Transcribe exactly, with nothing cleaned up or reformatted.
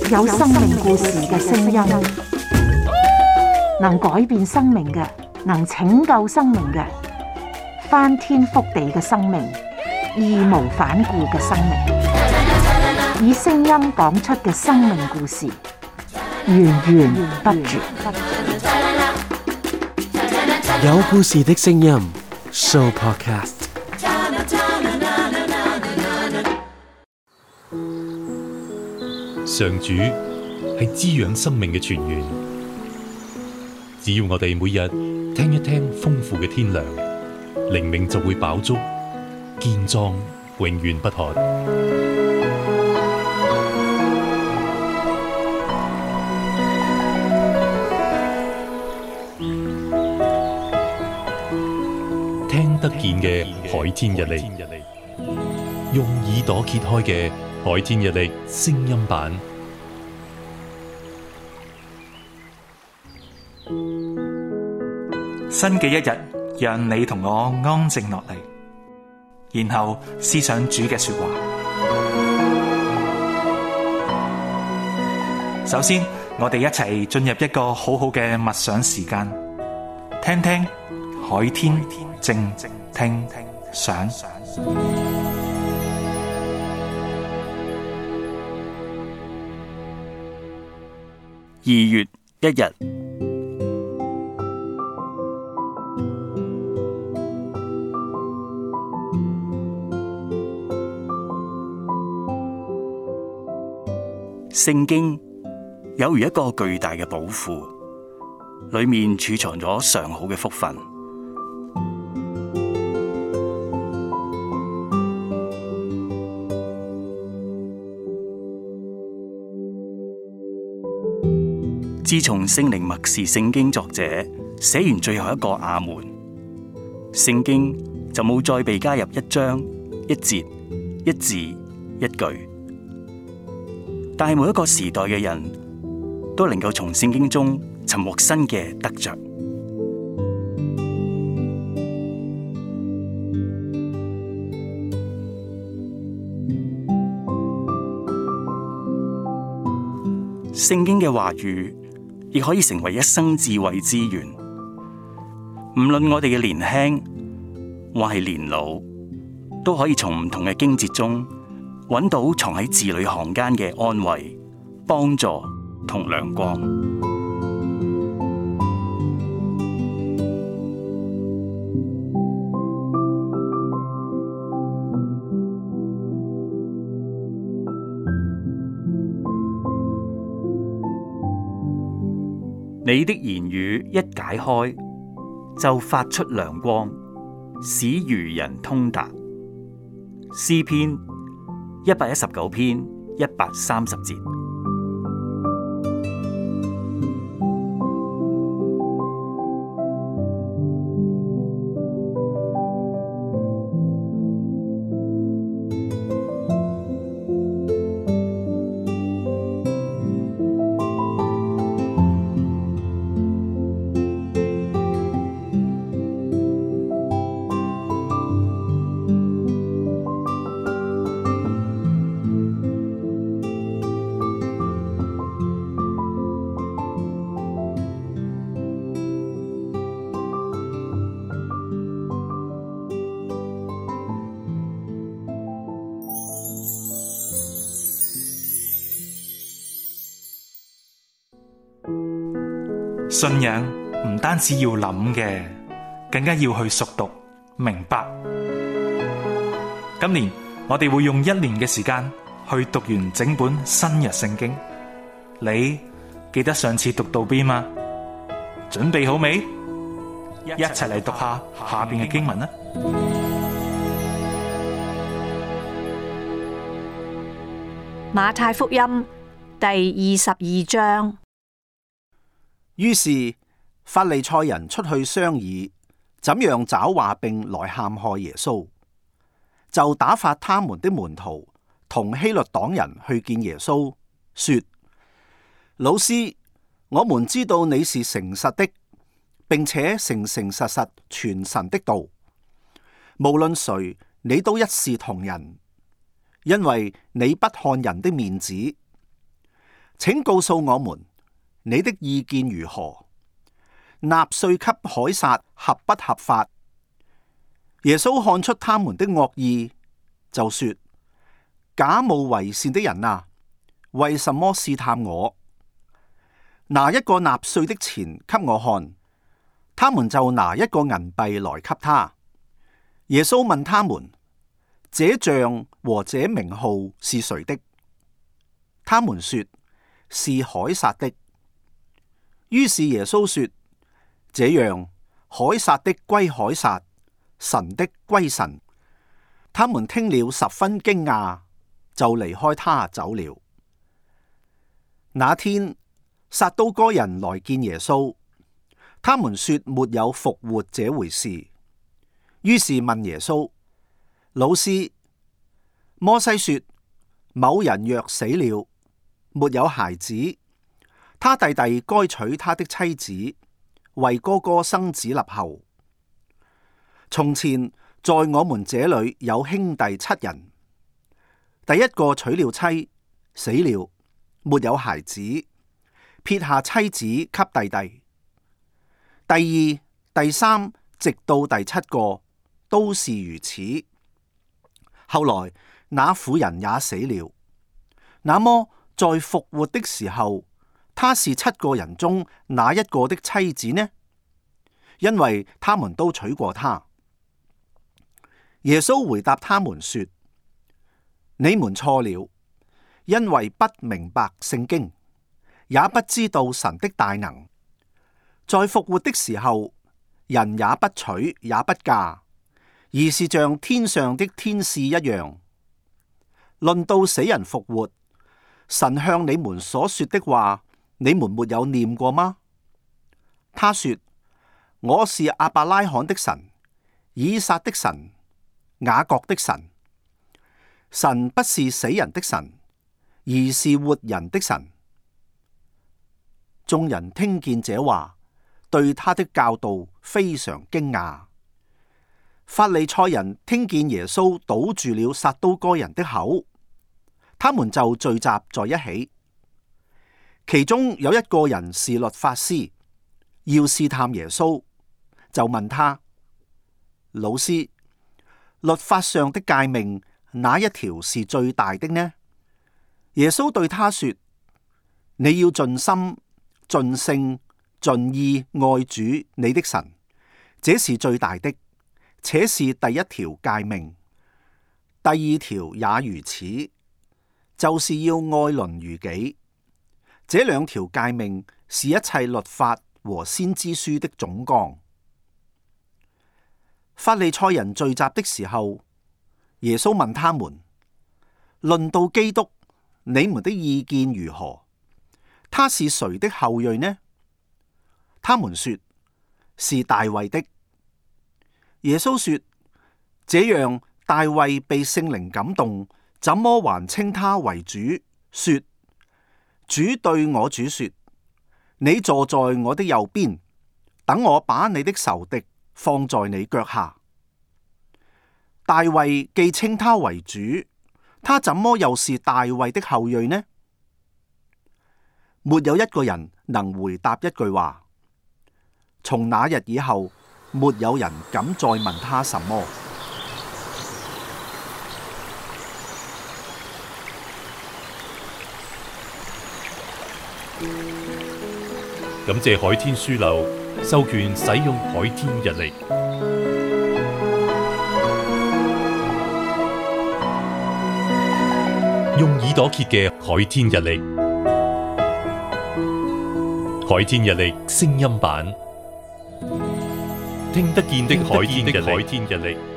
有生命故事嘅聲音，能改變生命嘅，能拯救生命嘅，翻天覆地嘅生命，義無反顧嘅生命，以聲音講出嘅生命故事，源源不絕。 有故事的聲音 Show Podcast。 上主係滋養生命嘅泉源，只要我哋每日聽一聽豐富嘅天糧，靈命就會飽足、健壯、永遠不渴。聽得見嘅海天日曆，用耳朵揭開嘅海天日曆聲音版， 新嘅一日，讓你同我安靜落嚟，然後思想主嘅說話。首先，我哋一齊進入一個好好嘅默想時間，聽聽海天靜聽想。 二月一日，聖經有如一個巨大嘅寶庫，裏面儲藏咗上好嘅福分。自從聖靈默示聖經作者寫完最後一個阿門，聖經就冇再被加入一章、一節、一字、一句。但係每一個時代嘅人都能夠從聖經中尋獲新嘅得着。聖經嘅話語亦可以成為一生智慧資源，唔論我哋嘅年輕或係年老，都可以從唔同嘅經節中揾到藏喺字裏行間嘅安慰、幫助同亮光。你的言語一解開，就發出亮光，使愚人通達。詩篇一百一十九篇一百三十節。 信仰唔單止要諗嘅，更加要去熟讀明白。今年我哋會用一年嘅時間去讀完整本新約聖經。你記得上次讀到邊嗎？準備好未？一齊嚟讀下下邊嘅經文啦。 馬太福音第二十二章。 於是法利賽人出去商議，怎樣找話柄來陷害耶穌，就打發他們的門徒同希律黨人去見耶穌，說：老師，我們知道你是誠實的，並且誠誠實實傳神的道，無論誰，你都一視同仁，因為你不看人的面子。 請告訴我們，你的意見如何？納稅給凱撒合不合法？耶穌看出他們的惡意，就說：假冒為善的人啊，為什麼試探我？拿一個納稅的錢給我看。他們就拿一個銀幣來給他。耶穌問他們：這像和這名號是誰的？他們說：是凱撒的。於是耶穌說：這樣，凱撒的歸凱撒，神的歸神。他們聽了十分驚訝，就離開他走了。那天，撒都該人來見耶穌，他們說沒有復活這回事，於是問耶穌：老師，摩西說，某人若死了，沒有孩子，他弟弟該娶他的妻子，為哥哥生子立後。從前在我們這裏有兄弟七人，第一個娶了妻，死了，沒有孩子，撇下妻子給弟弟。第二、第三，直到第七個，都是如此。後來那婦人也死了。那麼在復活的時候，他是七個人中哪一個的妻子呢？因為他們都娶過他。耶穌回答他們說：你們錯了，因為不明白聖經，也不知道神的大能。在復活的時候，人也不娶也不嫁，而是像天上的天使一樣。論到死人復活，神向你們所說的話，你們沒有念過嗎？他說：我是亞伯拉罕的神，以撒的神，雅各的神。神不是死人的神，而是活人的神。眾人聽見這話，對他的教導非常驚訝。法利賽人聽見耶穌堵住了撒都該人的口，他們就聚集在一起。其中有一個人是律法師，要試探耶穌，就問他：老師，律法上的誡命，哪一條是最大的呢？耶穌對他說：你要盡心、盡性、盡意愛主你的神，這是最大的，且是第一條誡命。第二條也如此，就是要愛鄰如己。這兩條誡命是一切律法和先知書的總綱。法利賽人聚集的時候，耶穌問他們：論到基督，你們的意見如何？他是誰的後裔呢？他們說：是大衛的。耶穌說：這樣大衛被聖靈感動，怎麼還稱他為主？說：主對我主說：你坐在我的右邊，等我把你的仇敵放在你腳下。大衛既稱他為主，他怎麼又是大衛的後裔呢？沒有一個人能回答一句話。從那日以後，沒有人敢再問他什麼。 感謝海天書樓授權使用海天日曆，用耳朵揭嘅海天日曆，海天日曆聲音版，聽得見的海天日曆。